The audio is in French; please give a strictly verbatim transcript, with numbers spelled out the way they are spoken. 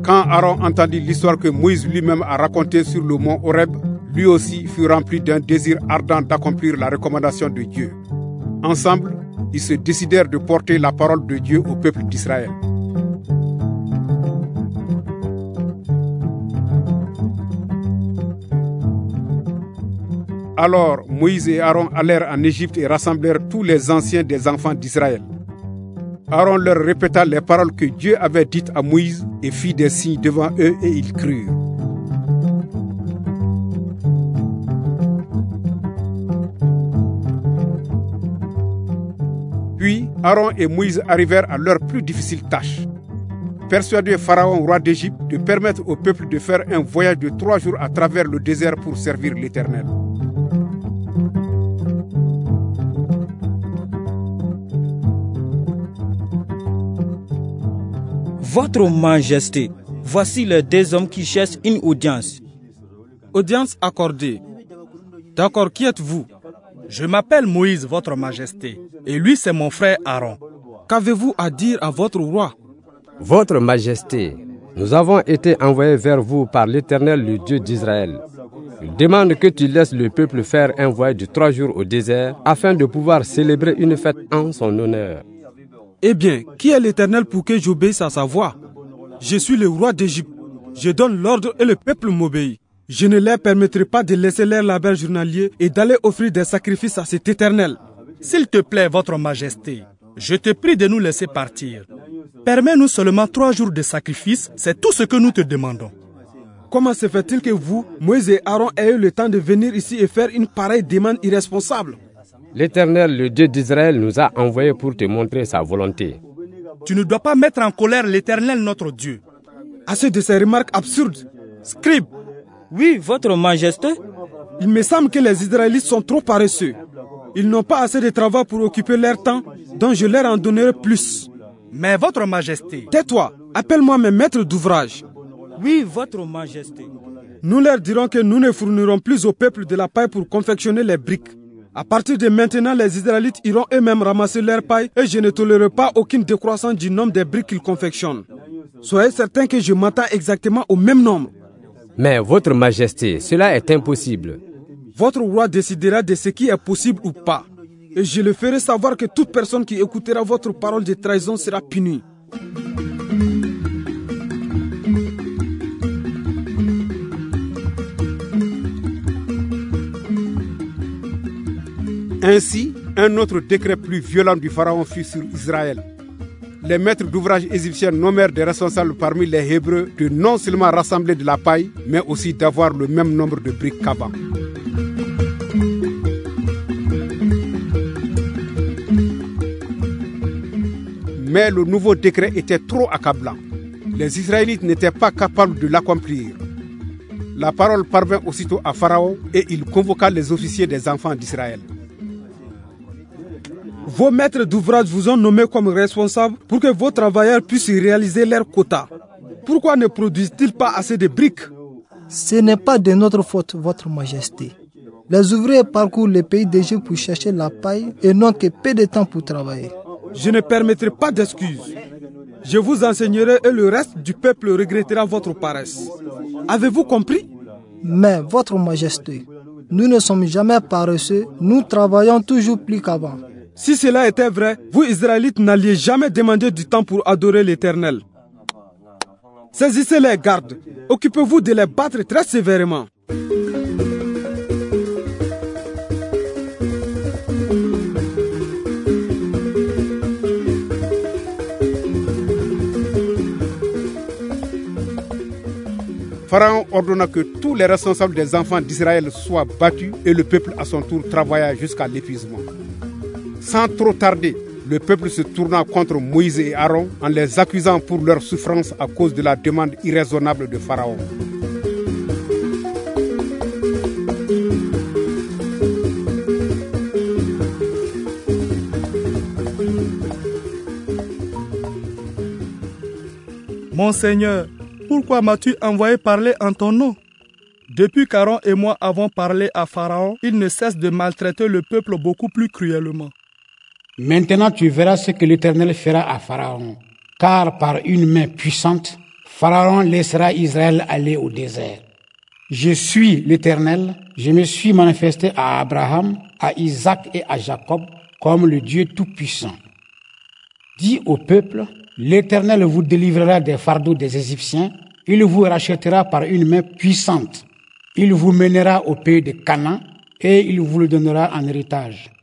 Quand Aaron entendit l'histoire que Moïse lui-même a racontée sur le mont Horeb, lui aussi fut rempli d'un désir ardent d'accomplir la recommandation de Dieu. Ensemble, ils se décidèrent de porter la parole de Dieu au peuple d'Israël. Alors Moïse et Aaron allèrent en Égypte et rassemblèrent tous les anciens des enfants d'Israël. Aaron leur répéta les paroles que Dieu avait dites à Moïse et fit des signes devant eux et ils crurent. Puis Aaron et Moïse arrivèrent à leur plus difficile tâche. Persuader Pharaon, roi d'Égypte, de permettre au peuple de faire un voyage de trois jours à travers le désert pour servir l'Éternel. Votre Majesté, voici les deux hommes qui cherchent une audience. Audience accordée. D'accord, qui êtes-vous? Je m'appelle Moïse, votre Majesté, et lui c'est mon frère Aaron. Qu'avez-vous à dire à votre roi? Votre Majesté, nous avons été envoyés vers vous par l'Éternel, le Dieu d'Israël. Il demande que tu laisses le peuple faire un voyage de trois jours au désert afin de pouvoir célébrer une fête en son honneur. Eh bien, qui est l'Éternel pour que j'obéisse à sa voix? Je suis le roi d'Égypte. Je donne l'ordre et le peuple m'obéit. Je ne leur permettrai pas de laisser leur labeur journalier et d'aller offrir des sacrifices à cet Éternel. S'il te plaît, votre Majesté, je te prie de nous laisser partir. Permets-nous seulement trois jours de sacrifice, c'est tout ce que nous te demandons. Comment se fait-il que vous, Moïse et Aaron, ayez eu le temps de venir ici et faire une pareille demande irresponsable? L'Éternel, le Dieu d'Israël, nous a envoyés pour te montrer sa volonté. Tu ne dois pas mettre en colère l'Éternel, notre Dieu. Assez de ces remarques absurdes. Scribe. Oui, votre Majesté. Il me semble que les Israélites sont trop paresseux. Ils n'ont pas assez de travail pour occuper leur temps, donc je leur en donnerai plus. Mais votre Majesté... Tais-toi, appelle-moi mes maîtres d'ouvrage. Oui, votre Majesté. Nous leur dirons que nous ne fournirons plus au peuple de la paille pour confectionner les briques. À partir de maintenant, les Israélites iront eux-mêmes ramasser leur paille et je ne tolérerai pas aucune décroissance du nombre des briques qu'ils confectionnent. Soyez certains que je m'attends exactement au même nombre. Mais votre Majesté, cela est impossible. Votre roi décidera de ce qui est possible ou pas. Et je le ferai savoir que toute personne qui écoutera votre parole de trahison sera punie. Ainsi, un autre décret plus violent du Pharaon fut sur Israël. Les maîtres d'ouvrage égyptiens nommèrent des responsables parmi les Hébreux de non seulement rassembler de la paille, mais aussi d'avoir le même nombre de briques qu'avant. Mais le nouveau décret était trop accablant. Les Israélites n'étaient pas capables de l'accomplir. La parole parvint aussitôt à Pharaon et il convoqua les officiers des enfants d'Israël. Vos maîtres d'ouvrage vous ont nommé comme responsables pour que vos travailleurs puissent réaliser leur quota. Pourquoi ne produisent-ils pas assez de briques? Ce n'est pas de notre faute, votre Majesté. Les ouvriers parcourent le pays d'Égypte pour chercher la paille et n'ont que peu de temps pour travailler. Je ne permettrai pas d'excuses. Je vous enseignerai et le reste du peuple regrettera votre paresse. Avez-vous compris? Mais, votre Majesté, nous ne sommes jamais paresseux, nous travaillons toujours plus qu'avant. Si cela était vrai, vous Israélites n'alliez jamais demander du temps pour adorer l'Éternel. Saisissez les gardes, occupez-vous de les battre très sévèrement. Pharaon ordonna que tous les responsables des enfants d'Israël soient battus et le peuple à son tour travailla jusqu'à l'épuisement. Sans trop tarder, le peuple se tourna contre Moïse et Aaron en les accusant pour leur souffrance à cause de la demande irraisonnable de Pharaon. Mon Seigneur, pourquoi m'as-tu envoyé parler en ton nom? Depuis qu'Aaron et moi avons parlé à Pharaon, il ne cesse de maltraiter le peuple beaucoup plus cruellement. Maintenant tu verras ce que l'Éternel fera à Pharaon, car par une main puissante, Pharaon laissera Israël aller au désert. Je suis l'Éternel, je me suis manifesté à Abraham, à Isaac et à Jacob comme le Dieu Tout-Puissant. Dis au peuple, l'Éternel vous délivrera des fardeaux des Égyptiens, il vous rachètera par une main puissante. Il vous mènera au pays de Canaan et il vous le donnera en héritage.